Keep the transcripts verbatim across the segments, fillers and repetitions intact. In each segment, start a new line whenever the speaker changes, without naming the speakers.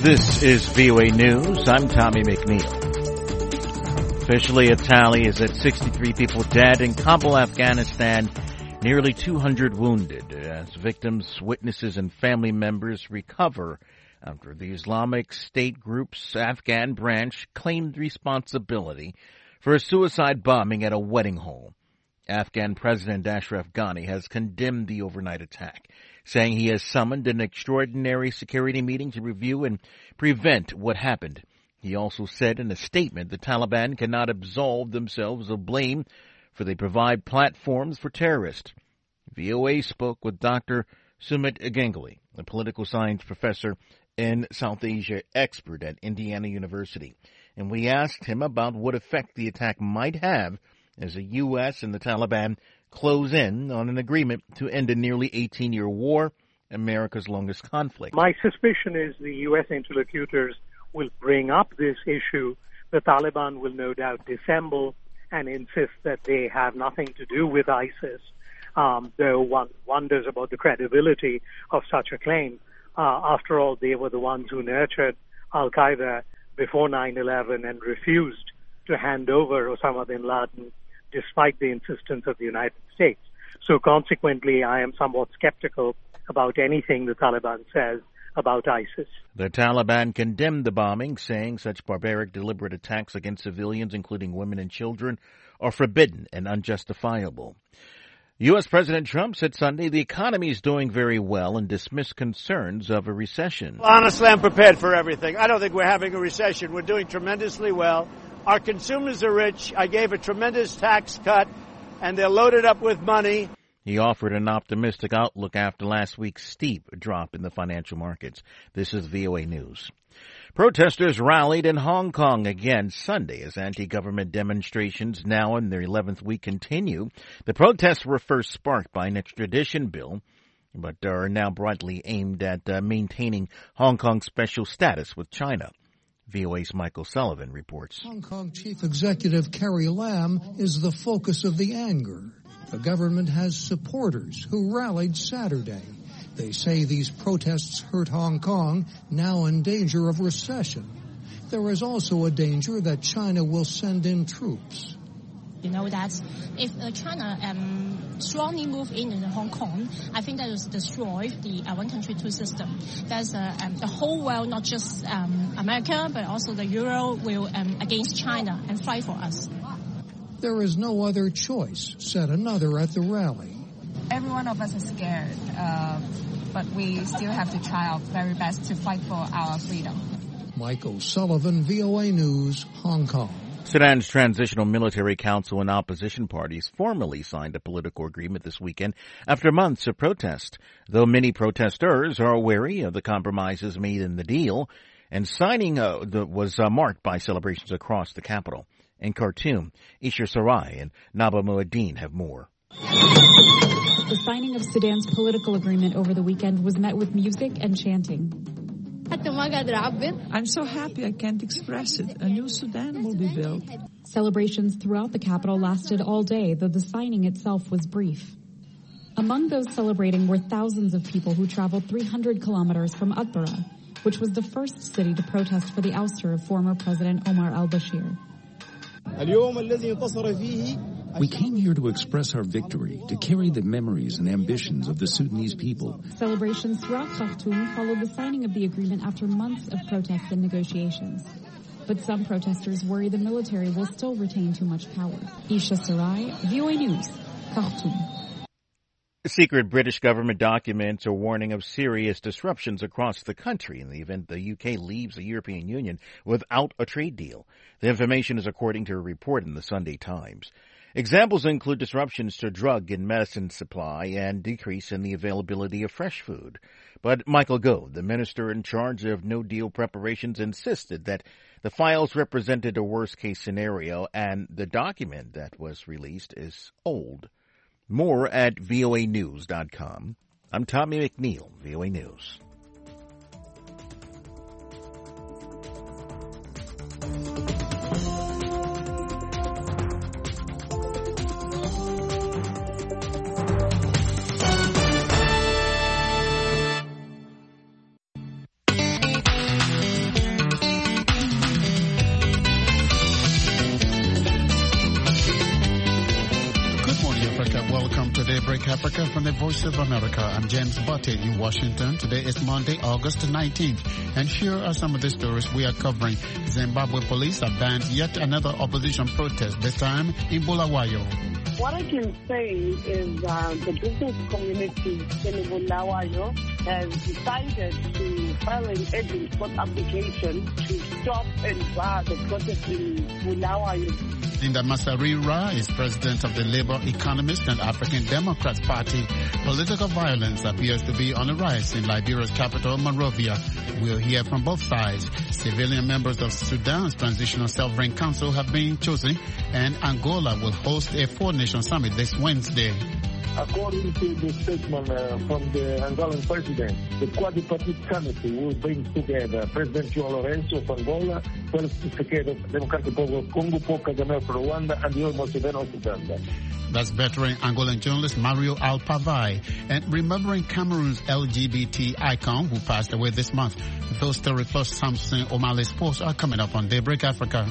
This is V O A News. I'm Tommy McNeil. Officially, a tally is at sixty-three people dead in Kabul, Afghanistan, nearly two hundred wounded, as victims, witnesses, and family members recover after the Islamic State group's Afghan branch claimed responsibility for a suicide bombing at a wedding hall. Afghan President Ashraf Ghani has condemned the overnight attack, saying he has summoned an extraordinary security meeting to review and prevent what happened. He also said in a statement the Taliban cannot absolve themselves of blame, for they provide platforms for terrorists. V O A spoke with Doctor Sumit Ganguly, a political science professor and South Asia expert at Indiana University, and we asked him about what effect the attack might have as the U S and the Taliban close in on an agreement to end a nearly eighteen-year war, America's longest conflict.
My suspicion is the U S interlocutors will bring up this issue. The Taliban will no doubt dissemble and insist that they have nothing to do with ISIS, um, though one wonders about the credibility of such a claim. Uh, after all, they were the ones who nurtured Al-Qaeda before nine eleven and refused to hand over Osama bin Laden despite the insistence of the United States. So consequently, I am somewhat skeptical about anything the Taliban says about ISIS.
The Taliban condemned the bombing, saying such barbaric, deliberate attacks against civilians, including women and children, are forbidden and unjustifiable. U S. President Trump said Sunday the economy is doing very well and dismissed concerns of a recession.
Well, honestly, I'm prepared for everything. I don't think we're having a recession. We're doing tremendously well. Our consumers are rich. I gave a tremendous tax cut, and they're loaded up with money.
He offered an optimistic outlook after last week's steep drop in the financial markets. This is V O A News. Protesters rallied in Hong Kong again Sunday as anti-government demonstrations now in their eleventh week continue. The protests were first sparked by an extradition bill, but are now broadly aimed at uh, maintaining Hong Kong's special status with China. V O A's Michael Sullivan reports.
Hong Kong Chief Executive Carrie Lam is the focus of the anger. The government has supporters who rallied Saturday. They say these protests hurt Hong Kong, now in danger of recession. There is also a danger that China will send in troops.
You know that if uh, China um, strongly move in, in Hong Kong, I think that will destroy the uh, one country, two system. That's uh, um, the whole world, not just um, America, but also the Euro will um, against China and fight for us.
There is no other choice, said another at the rally.
Every one of us is scared, uh, but we still have to try our very best to fight for our freedom.
Michael Sullivan, V O A News, Hong Kong.
Sudan's Transitional Military Council and opposition parties formally signed a political agreement this weekend after months of protest, though many protesters are wary of the compromises made in the deal, and signing uh, the, was uh, marked by celebrations across the capital. In Khartoum, Isha Sarai and Naba Muaddin have more.
The signing of Sudan's political agreement over the weekend was met with music and chanting.
I'm so happy I can't express it. A new Sudan will be built.
Celebrations throughout the capital lasted all day, though the signing itself was brief. Among those celebrating were thousands of people who traveled three hundred kilometers from Atbara, which was the first city to protest for the ouster of former President Omar al-Bashir.
We came here to express our victory, to carry the memories and ambitions of the Sudanese people.
Celebrations throughout Khartoum followed the signing of the agreement after months of protests and negotiations. But some protesters worry the military will still retain too much power. Isha Sarai, V O A News, Khartoum.
Secret British government documents are warning of serious disruptions across the country in the event the U K leaves the European Union without a trade deal. The information is according to a report in the Sunday Times. Examples include disruptions to drug and medicine supply and decrease in the availability of fresh food. But Michael Gove, the minister in charge of no-deal preparations, insisted that the files represented a worst-case scenario and the document that was released is old. More at V O A news dot com. I'm Tommy McNeil, V O A News.
Africa from the Voice of America. I'm James Butte in Washington. Today is Monday, August nineteenth. And here are some of the stories we are covering. Zimbabwe police have banned yet another opposition protest, this time in Bulawayo.
What I can say is uh, the business community in Bulawayo has decided to file an urgent court application to stop and bar the protest in Bulawayo.
Linda Masarira is president of the Labour Economist and African Democrats Party. Political violence appears to be on the rise in Liberia's capital, Monrovia. We'll hear from both sides. Civilian members of Sudan's Transitional Sovereign Council have been chosen, and Angola will host a four-nation summit this Wednesday.
According to the statement uh, from the Angolan president, the quadripartite committee will bring together President João Lourenço of Angola, Felix Tshisekedi of Democratic Republic of Congo, Paul Kagame of Rwanda, and Yoweri Museveni of Uganda.
That's veteran Angolan journalist Mario Alpavai. And remembering Cameroon's L G B T icon who passed away this month. Those stories plus Samson O'Malley's posts are coming up on Daybreak Africa.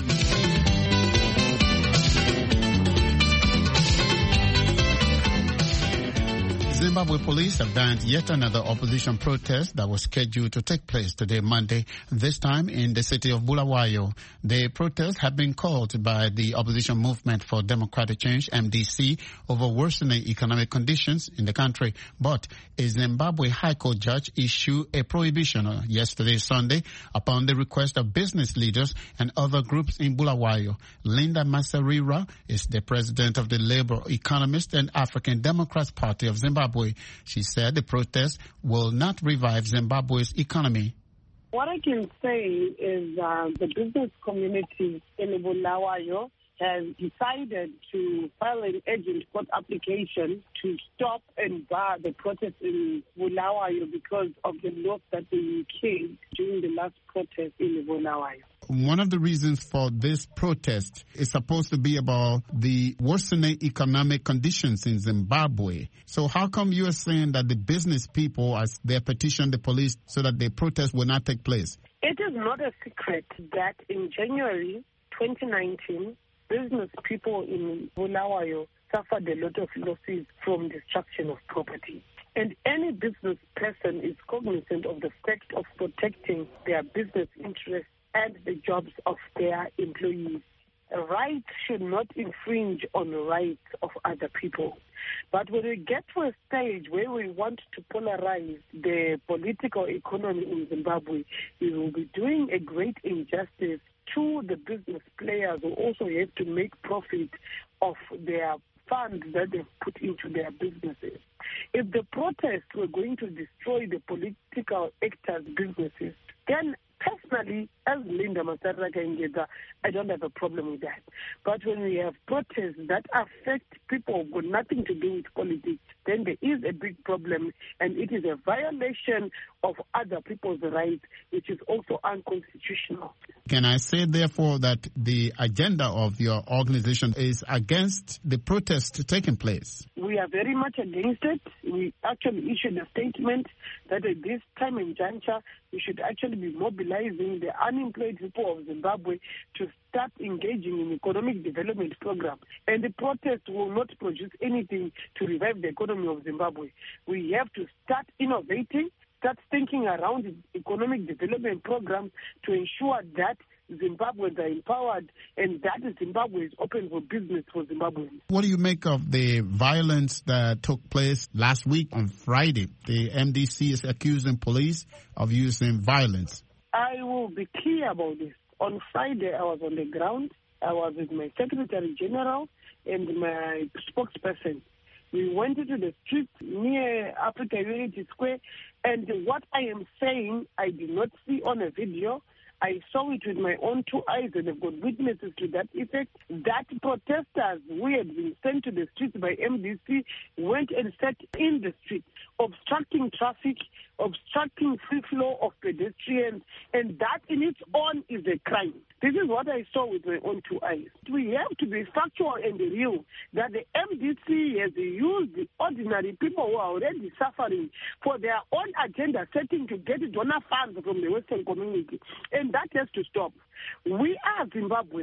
Zimbabwe police have banned yet another opposition protest that was scheduled to take place today, Monday, this time in the city of Bulawayo. The protest had been called by the opposition movement for democratic change, M D C, over worsening economic conditions in the country. But a Zimbabwe High Court judge issued a prohibition yesterday, Sunday, upon the request of business leaders and other groups in Bulawayo. Linda Masarira is the president of the Labour Economist and African Democrats Party of Zimbabwe. She said the protest will not revive Zimbabwe's economy.
What I can say is uh, the business community in Bulawayo has decided to file an urgent court application to stop and bar the protest in Bulawayo because of the loss that they killed during the last protest in Bulawayo.
One of the reasons for this protest is supposed to be about the worsening economic conditions in Zimbabwe. So how come you are saying that the business people, as they petitioned the police so that the protest will not take place?
It is not a secret that in January twenty nineteen, business people in Bulawayo suffered a lot of losses from destruction of property. And any business person is cognizant of the fact of protecting their business interests and the jobs of their employees. Rights should not infringe on the rights of other people. But when we get to a stage where we want to polarize the political economy in Zimbabwe, we will be doing a great injustice to the business players who also have to make profit of their funds that they've put into their businesses. If the protests were going to destroy the political actors' businesses, then personally, as Linda Masarira, I don't have a problem with that. But when we have protests that affect people who've got nothing to do with politics, then there is a big problem, and it is a violation of other people's rights, which is also unconstitutional.
Can I say, therefore, that the agenda of your organization is against the protest taking place?
We are very much against it. We actually issued a statement that at this time in juncture, we should actually be mobilizing the unemployed people of Zimbabwe to start engaging in economic development programs. And the protest will not produce anything to revive the economy of Zimbabwe. We have to start innovating, start thinking around economic development programs to ensure that Zimbabweans are empowered and that Zimbabwe is open for business for Zimbabweans.
What do you make of the violence that took place last week on Friday? The M D C is accusing police of using violence.
I will be clear about this. On Friday, I was on the ground. I was with my Secretary General and my spokesperson. We went into the street near Africa Unity Square, and what I am saying, I did not see on a video. I saw it with my own two eyes, and I've got witnesses to that effect, that protesters who had been sent to the streets by M D C went and sat in the street, obstructing traffic, obstructing free flow of pedestrians, and that in its own is a crime. This is what I saw with my own two eyes. We have to be factual and real that the M D C has used the ordinary people who are already suffering for their own agenda setting to get donor funds from the Western community. And that has to stop. We are Zimbabweans.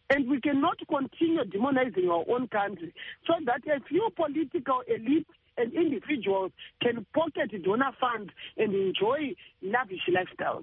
And we cannot continue demonizing our own country so that a few political elites and individuals can pocket donor funds and enjoy lavish lifestyles.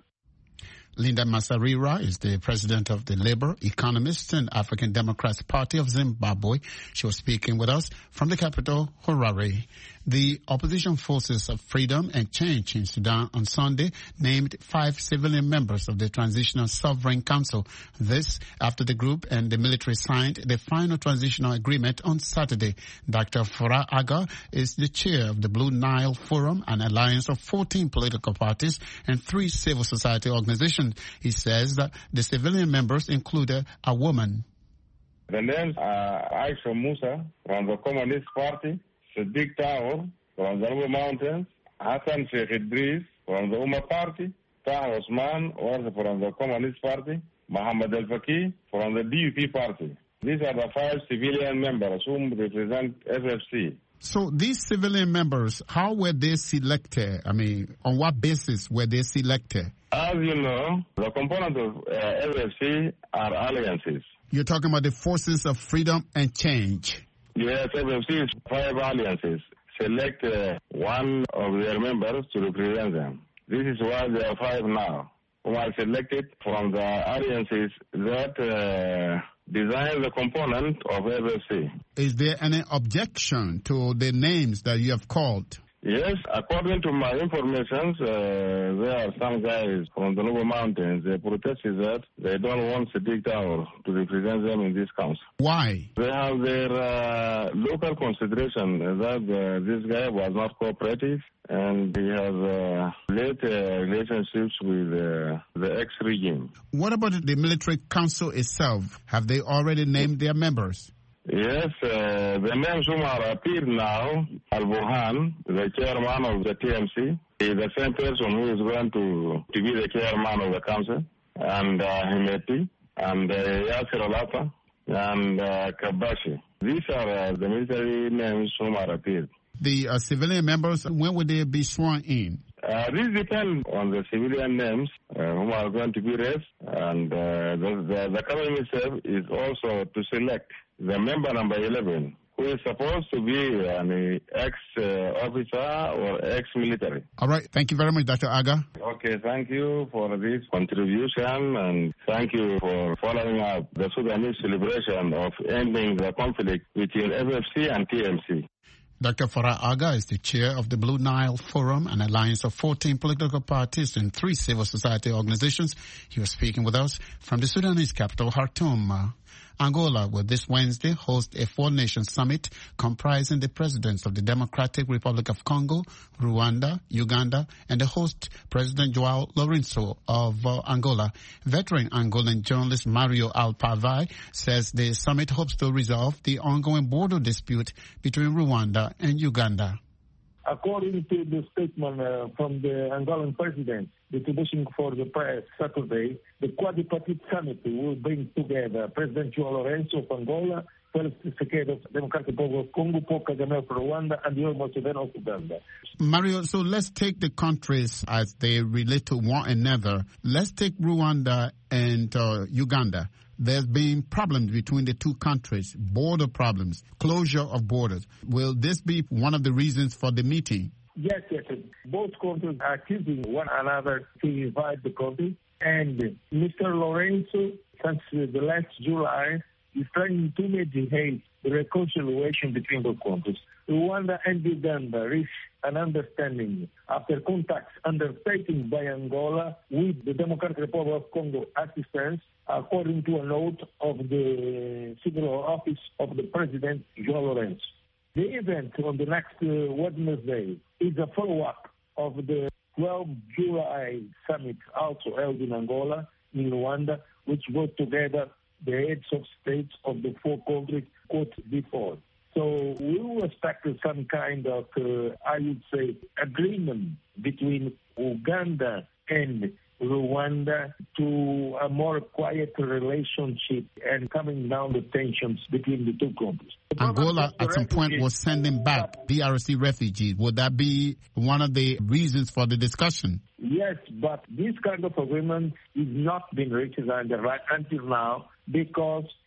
Linda Masarira is the president of the Labour, Economists and African Democrats Party of Zimbabwe. She was speaking with us from the capital, Harare. The Opposition Forces of Freedom and Change in Sudan on Sunday named five civilian members of the Transitional Sovereign Council. This after the group and the military signed the final transitional agreement on Saturday. Doctor Farah Aga is the chair of the Blue Nile Forum, an alliance of fourteen political parties and three civil society organizations. He says that the civilian members included a woman.
The names are Aisha Musa from the Communist Party, Sadiq Taur from the Nuba Mountains, Hassan Sheikh Idris from the Umma Party, Taha Osman also from the Communist Party, Muhammad Al-Faqih from the D U P Party. These are the five civilian members whom represent S F C.
So these civilian members, how were they selected? I mean, on what basis were they selected?
As you know, the components of uh, S F C are alliances.
You're talking about the Forces of Freedom and Change.
Yes, S F C is five alliances. Select uh, one of their members to represent them. This is why there are five now, who are selected from the alliances that uh, design the component of S F C.
Is there any objection to the names that you have called?
Yes, according to my information, uh, there are some guys from the Nuba Mountains. They protested that they don't want Sadiq Taur to represent them in this council.
Why?
They have their uh, local consideration that uh, this guy was not cooperative and he has uh, late uh, relationships with uh, the ex-regime.
What about the military council itself? Have they already named their members?
Yes, uh, the names whom are appeared now, Al-Burhan, the chairman of the T M C, is the same person who is going to, to be the chairman of the council, and uh, Himeti, and uh, Yasser Alata, and uh, Kabashi. These are uh, the military names whom are appeared.
The uh, civilian members, when will they be sworn in?
Uh, this depends on the civilian names uh, whom are going to be raised, and uh, the, the, the coming itself is also to select the member number eleven, who is supposed to be an ex-officer uh, or ex-military.
All right. Thank you very much, Doctor Aga.
Okay. Thank you for this contribution, and thank you for following up the Sudanese celebration of ending the conflict between S F C and T M C.
Doctor Farah Aga is the chair of the Blue Nile Forum, an alliance of fourteen political parties and three civil society organizations. He was speaking with us from the Sudanese capital, Khartoum. Angola will this Wednesday host a four-nation summit comprising the presidents of the Democratic Republic of Congo, Rwanda, Uganda, and the host, President João Lourenço of uh, Angola. Veteran Angolan journalist Mario Alpavai says the summit hopes to resolve the ongoing border dispute between Rwanda and Uganda.
According to the statement uh, from the Angolan president, distribution for the press Saturday, the quadripartite summit will bring together President João Lourenço of Angola, Felix Tshisekedi of Democratic Republic of Congo, Paul Kagame of Rwanda, and Yoweri Museveni of Uganda.
Mario, so let's take the countries as they relate to one another. Let's take Rwanda and uh, Uganda. There's been problems between the two countries, border problems, closure of borders. Will this be one of the reasons for the meeting?
Yes, yes. Both countries are accusing one another to divide the country. And Mister Lourenço, since the last July, is trying to mediate the reconciliation between the countries. Rwanda and Uganda reached an understanding after contacts undertaken by Angola with the Democratic Republic of Congo assistance, according to a note of the Civil Office of the President, João Lourenço. The event on the next uh, Wednesday is a follow-up of the twelfth of July summit also held in Angola, in Rwanda, which brought together the heads of states of the four countries quoted before. So we will expect some kind of, uh, I would say, agreement between Uganda and Rwanda to a more quiet relationship and coming down the tensions between the two countries.
Angola at some point was sending back D R C refugees. Would that be one of the reasons for the discussion?
Yes, but this kind of agreement is not been reached until now because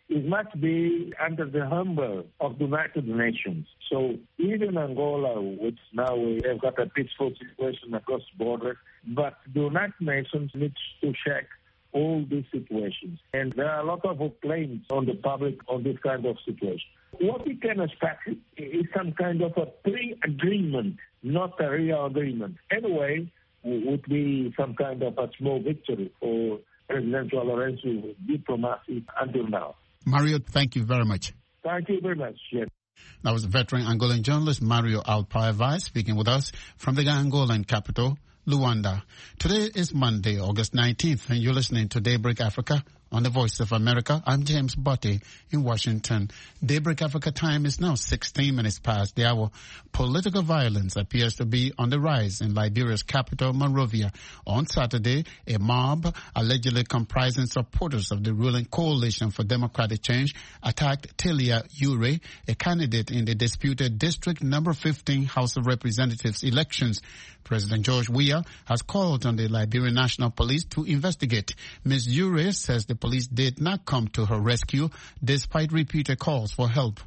it must be under the umbrella of the United Nations. So even Angola, which now we have got a peaceful situation across the border, but the United Nations needs to check all these situations. And there are a lot of claims on the public on this kind of situation. What we can expect is some kind of a pre-agreement, not a real agreement. Anyway, it would be some kind of a small victory for President João Lourenço diplomacy until now.
Mario, thank you very much.
Thank you very much. Yes.
That was veteran Angolan journalist Mario Alpaiva speaking with us from the Angolan capital, Luanda. Today is Monday, August nineteenth, and you're listening to Daybreak Africa on the Voice of America. I'm James Botte in Washington. Daybreak Africa time is now sixteen minutes past the hour. Political violence appears to be on the rise in Liberia's capital, Monrovia. On Saturday, a mob allegedly comprising supporters of the ruling Coalition for Democratic Change attacked Telia Ure, a candidate in the disputed District Number fifteen House of Representatives elections. President George Weah has called on the Liberian National Police to investigate. Miz Ure says the police did not come to her rescue despite repeated calls for help.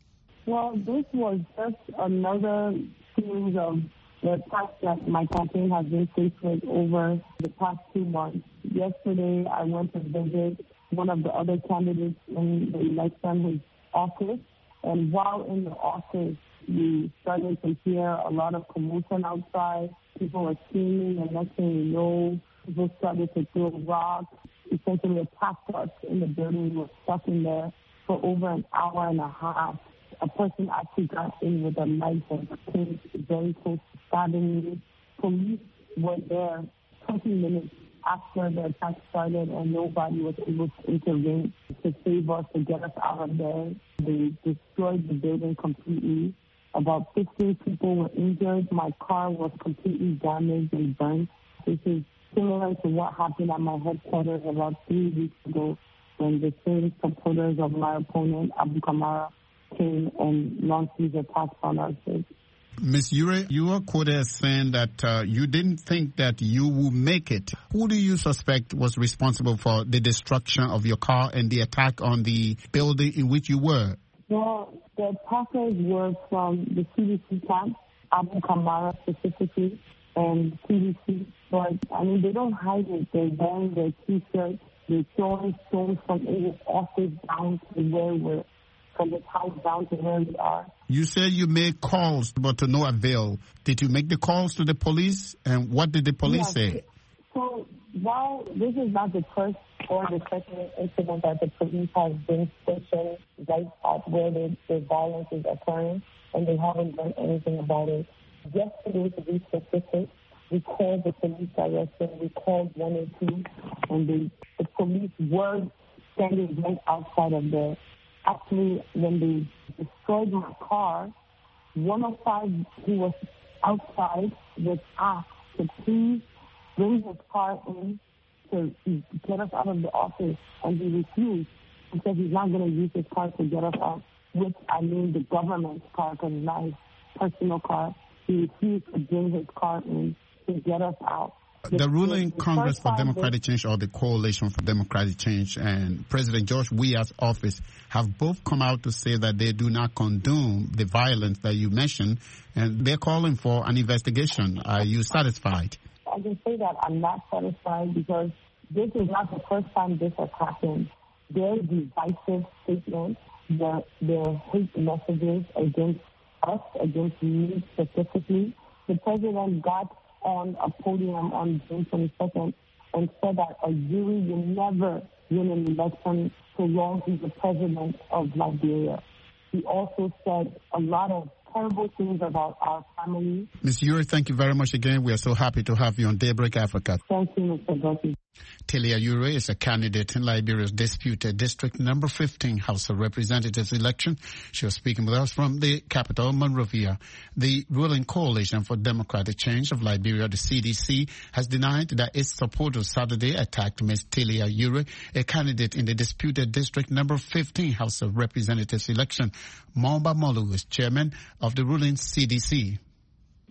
Well, this was just another series of the attacks that my campaign has been faced with over the past two months. Yesterday, I went to visit one of the other candidates in the election, his office, and while in the office, we started to hear a lot of commotion outside. People were screaming, and next thing you know, people started to throw rocks, essentially attacked us in the building. We were stuck in there for over an hour and a half. A person actually got in with a knife and came very close to stabbing me. Police were there twenty minutes after the attack started, and nobody was able to intervene to save us, to get us out of there. They destroyed the building completely. About fifteen people were injured. My car was completely damaged and burnt. This is similar to what happened at my headquarters about three weeks ago when the same supporters of my opponent, Abu Kamara, came and launched these attacks on our city.
Miz Ure, you were quoted as saying that uh, you didn't think that you would make it. Who do you suspect was responsible for the destruction of your car and the attack on the building in which you were?
Well, the attackers were from the C D C camp, Abu Kamara specifically, and C D C. But, I mean, they don't hide it. They're wearing their T-shirts. They're throwing stones from his office down to where we're, from his house down to where we are.
You said you made calls, but to no avail. Did you make the calls to the police? And what did the police
yes.
say?
So, while this is not the first or the second incident that the police has been stationed right at where the, the violence is occurring, and they haven't done anything about it. Yesterday, to be specific, we called the police direction, we called one oh two, and the, the police were standing right outside of there. Actually, when they destroyed my car, one oh five, who was outside, was asked to please bring his car in to get us out of the office, and he refused. He said he's not going to use his car to get us out, which I mean the government's car, because it's not his personal car. He refused to bring his car in to get us out.
The, the ruling
the
Congress for Democratic Change, or the Coalition for Democratic Change, and President George Weah's office have both come out to say that they do not condone the violence that you mentioned, and they're calling for an investigation. Are you satisfied?
I can say that I'm not satisfied because this is not the first time this has happened. Their divisive statements, their, their hate messages against us, against me specifically. The president got on a podium on June twenty-second and said that a jury will never win an election so long he's the president of Liberia. He also said a lot of terrible things about our family.
Miz Ure, thank you very much again. We are so happy to have you on Daybreak Africa.
Thank you, Mister Botte.
Telia Ure is a candidate in Liberia's disputed District Number fifteen House of Representatives election. She was speaking with us from the capital, Monrovia. The ruling Coalition for Democratic Change of Liberia, the C D C, has denied that its supporters Saturday attacked Miz Telia Ure, a candidate in the disputed District Number fifteen House of Representatives election. Mamba Molu is chairman of the ruling C D C.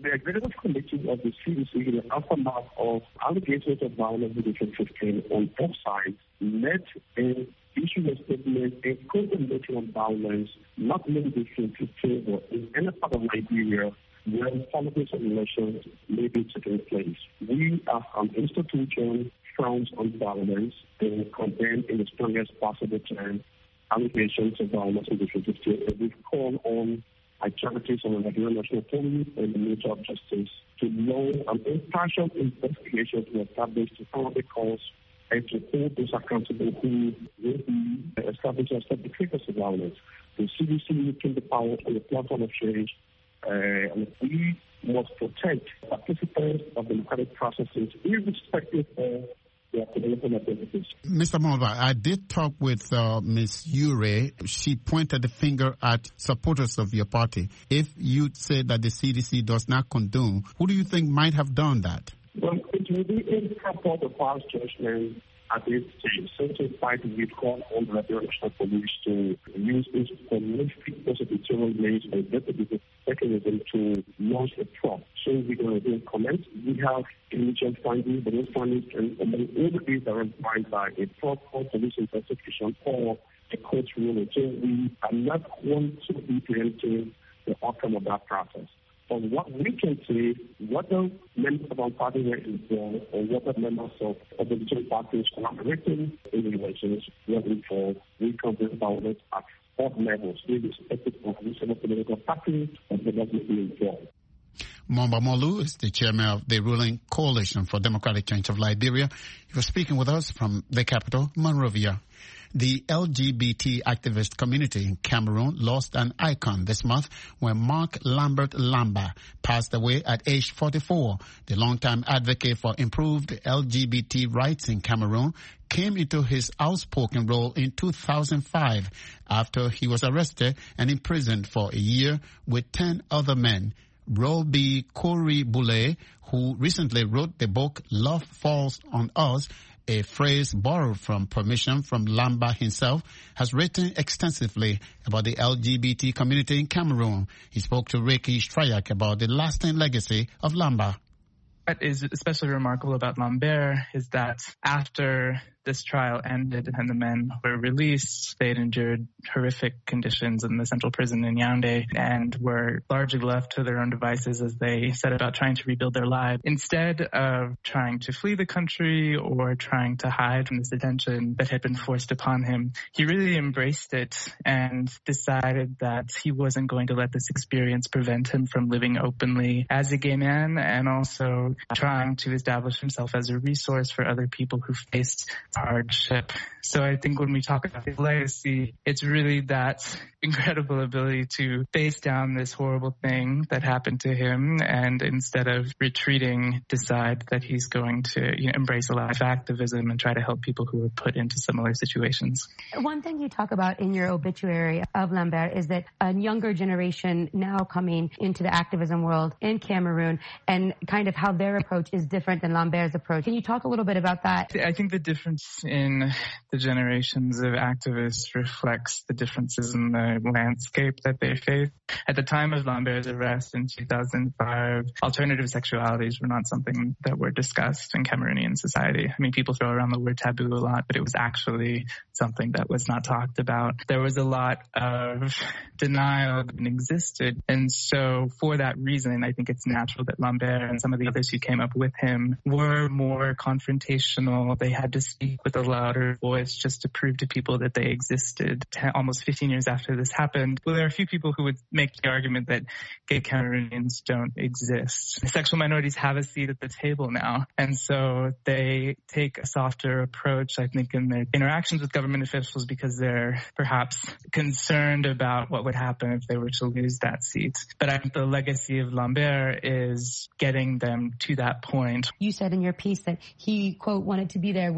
The Executive Committee of the C D C, in the aftermath of allegations of violence in twenty fifteen on both sides, met and issued a statement a condemnation of violence, not only in twenty fifteen, but in any part of Nigeria where politics and elections may be taking place. We, as an institution, frowns on violence and condemn in the strongest possible term allegations of violence in twenty fifteen. And we've called on authorities on the Nigerian National Police and the Ministry of Justice to launch an impartial investigation to establish the probable cause and to hold those accountable who will be established as perpetrators of violence. The C D C came to power on the platform of change, uh, and we must protect participants of democratic processes irrespective of their political identities.
Mister Mulva, I did talk with uh, Miz Ure. She pointed the finger at supporters of your party. If you say that the C D C does not condone, who do you think might have done that?
Well, it will be improper to pass judgment at this stage. Since in fact we call on the Nigerian National Police to use this community prosecutorial means and deputy mechanism to launch a probe. So we're going to do comments. We have initial findings, but those findings can only be verified by a proper police investigation or a court ruling. So we are not going to be preempting the outcome of that process. But what we can say, whether members of our party were involved or whether members of opposition parties collaborating in the elections were involved, we can bring about it at all levels, irrespective of whichever political party or the government be involved.
Momba Molu is the chairman of the ruling Coalition for Democratic Change of Liberia. He was speaking with us from the capital, Monrovia. The L G B T activist community in Cameroon lost an icon this month when Mark Lambert Lamba passed away at age forty-four. The longtime advocate for improved L G B T rights in Cameroon came into his outspoken role in two thousand five after he was arrested and imprisoned for a year with ten other men. Roby Kori Boulay, who recently wrote the book Love Falls on Us, a phrase borrowed from permission from Lamba himself, has written extensively about the L G B T community in Cameroon. He spoke to Ricky Strayak about the lasting legacy of Lamba.
What is especially remarkable about Lambert is that after this trial ended and the men were released, they had endured horrific conditions in the central prison in Yaoundé and were largely left to their own devices as they set about trying to rebuild their lives. Instead of trying to flee the country or trying to hide from this detention that had been forced upon him, he really embraced it and decided that he wasn't going to let this experience prevent him from living openly as a gay man and also trying to establish himself as a resource for other people who faced hardship. So I think when we talk about his legacy, it's really that incredible ability to face down this horrible thing that happened to him and instead of retreating, decide that he's going to, you know, embrace a life activism and try to help people who are put into similar situations.
One thing you talk about in your obituary of Lambert is that a younger generation now coming into the activism world in Cameroon and kind of how their approach is different than Lambert's approach. Can you talk a little bit about that?
I think the difference in the generations of activists reflects the differences in the landscape that they face. At the time of Lambert's arrest in two thousand five, alternative sexualities were not something that were discussed in Cameroonian society. I mean, people throw around the word taboo a lot, but it was actually something that was not talked about. There was a lot of denial that existed. And so for that reason, I think it's natural that Lambert and some of the others who came up with him were more confrontational. They had to speak with a louder voice just to prove to people that they existed. Ten, almost fifteen years after this happened, well, there are a few people who would make the argument that gay Cameroonians don't exist. Sexual minorities have a seat at the table now, and so they take a softer approach, I think, in their interactions with government officials because they're perhaps concerned about what would happen if they were to lose that seat. But I think the legacy of Lambert is getting them to that point.
You said in your piece that he, quote, wanted to be there when there were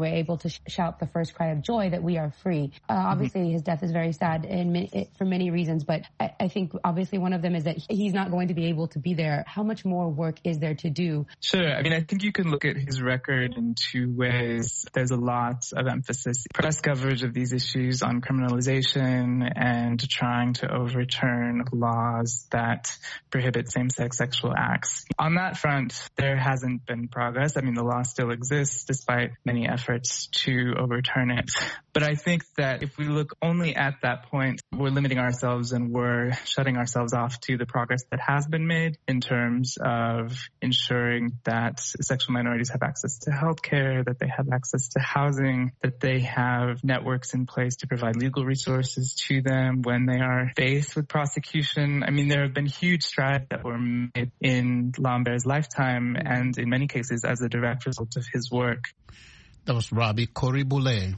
able to sh- shout the first cry of joy that we are free. Uh, obviously, mm-hmm. his death is very sad in many, for many reasons, but I, I think obviously one of them is that he's not going to be able to be there. How much more work is there to do?
Sure. I mean, I think you can look at his record in two ways. There's a lot of emphasis, press coverage of these issues on criminalization and trying to overturn laws that prohibit same-sex sexual acts. On that front, there hasn't been progress. I mean, the law still exists despite many efforts to overturn it. But I think that if we look only at that point, we're limiting ourselves and we're shutting ourselves off to the progress that has been made in terms of ensuring that sexual minorities have access to healthcare, that they have access to housing, that they have networks in place to provide legal resources to them when they are faced with prosecution. I mean, there have been huge strides that were made in Lambert's lifetime and in many cases as a direct result of his work.
That was Rabi Koribule.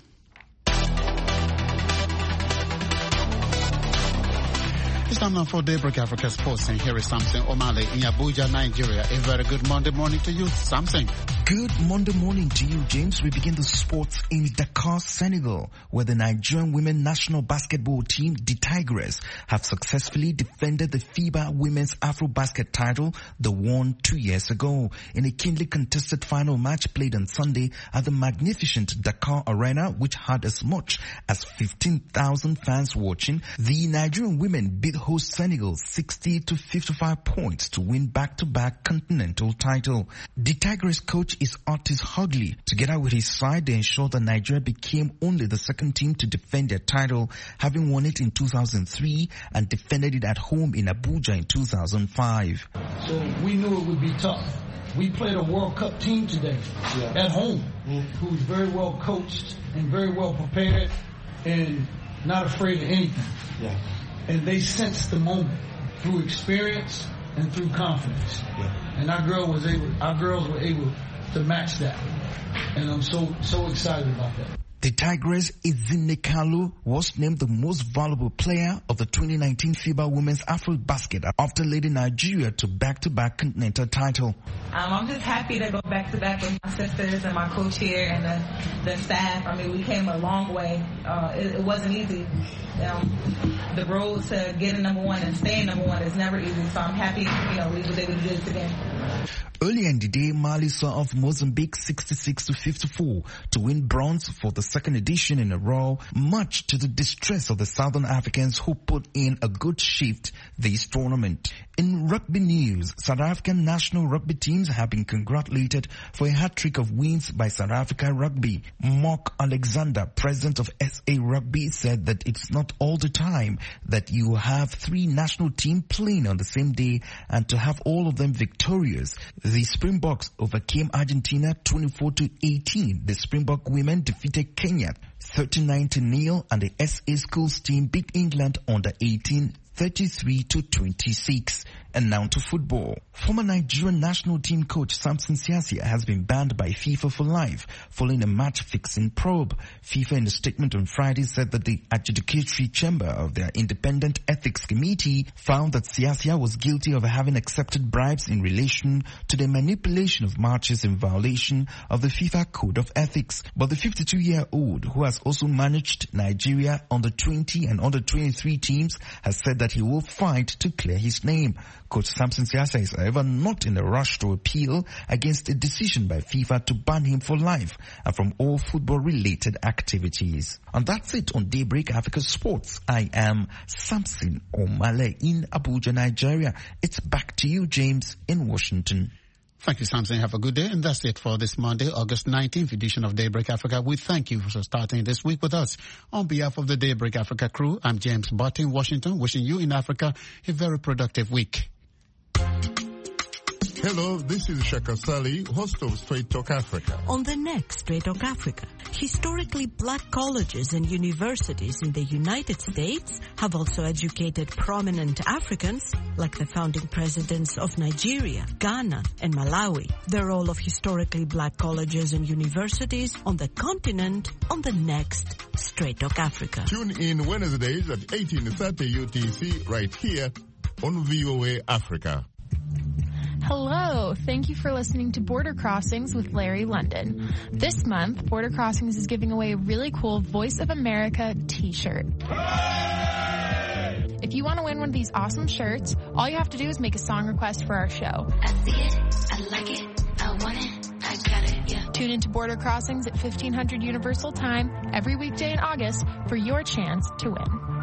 It's time now for Daybreak Africa Sports, and here is Samson Omale in Abuja, Nigeria. A very good Monday morning to you, Samson.
Good Monday morning to you, James. We begin the sports in Dakar, Senegal, where the Nigerian women national basketball team, the Tigers, have successfully defended the FIBA Women's Afrobasket title they won two years ago in a keenly contested final match played on Sunday at the magnificent Dakar Arena, which had as much as fifteen thousand fans watching. The Nigerian women beat host Senegal sixty to fifty-five points to win back-to-back continental title. The Tigers coach is Otis Hugley. Together with his side, they ensured that Nigeria became only the second team to defend their title, having won it in two thousand three and defended it at home in Abuja in two thousand five.
So we knew it would be tough. We played a World Cup team today yeah. at home, mm. who's very well coached and very well prepared and not afraid of anything. Yeah. And they sensed the moment through experience and through confidence. Yeah. And our girl was able, our girls were able to match that. And I'm so, so excited about that.
The Tigers' Izine Kalu was named the most valuable player of the twenty nineteen FIBA Women's Afrobasket after leading Nigeria to back-to-back continental title.
Um, I'm just happy to go back-to-back with my sisters and my coach here and the, the staff. I mean, we came a long way. Uh, it, it wasn't easy. Um, the road to getting number one and staying number one is never easy, so I'm happy, you know, we was able to do it again.
Earlier in the day, Mali saw off Mozambique sixty-six to fifty-four to win bronze for the second edition in a row, much to the distress of the Southern Africans who put in a good shift this tournament. In rugby news, South African national rugby teams have been congratulated for a hat-trick of wins by South Africa Rugby. Mark Alexander, president of S A Rugby, said that it's not all the time that you have three national teams playing on the same day and to have all of them victorious. The Springboks overcame Argentina twenty-four to eighteen. The Springbok women defeated Kenya thirty-nine to nil, and the S A Schools team beat England under eighteen thirty-three to twenty-six. And now to football. Former Nigerian national team coach Samson Siasia has been banned by FIFA for life following a match-fixing probe. FIFA in a statement on Friday said that the adjudicatory chamber of their independent ethics committee found that Siasia was guilty of having accepted bribes in relation to the manipulation of matches in violation of the FIFA Code of Ethics. But the fifty-two-year-old, who has also managed Nigeria under twenty and under twenty-three teams, has said that he will fight to clear his name. Coach Samson Siasia is, however, not in a rush to appeal against a decision by FIFA to ban him for life and from all football-related activities. And that's it on Daybreak Africa Sports. I am Samson Omale in Abuja, Nigeria. It's back to you, James, in Washington.
Thank you, Samson. Have a good day. And that's it for this Monday, August nineteenth edition of Daybreak Africa. We thank you for starting this week with us. On behalf of the Daybreak Africa crew, I'm James Butt in Washington, wishing you in Africa a very productive week.
Hello, this is Shaka Sali, host of Straight Talk Africa.
On the next Straight Talk Africa, historically black colleges and universities in the United States have also educated prominent Africans like the founding presidents of Nigeria, Ghana, and Malawi. The role of historically black colleges and universities on the continent on the next Straight Talk Africa.
Tune in Wednesdays at eighteen thirty U T C right here on V O A Africa.
Hello, thank you for listening to Border Crossings with Larry London. This month, Border Crossings is giving away a really cool Voice of America t-shirt. If you want to win one of these awesome shirts, all you have to do is make a song request for our show.
I see it, I like it, I want it, I got it, yeah.
Tune into Border Crossings at fifteen hundred Universal Time every weekday in August for your chance to win.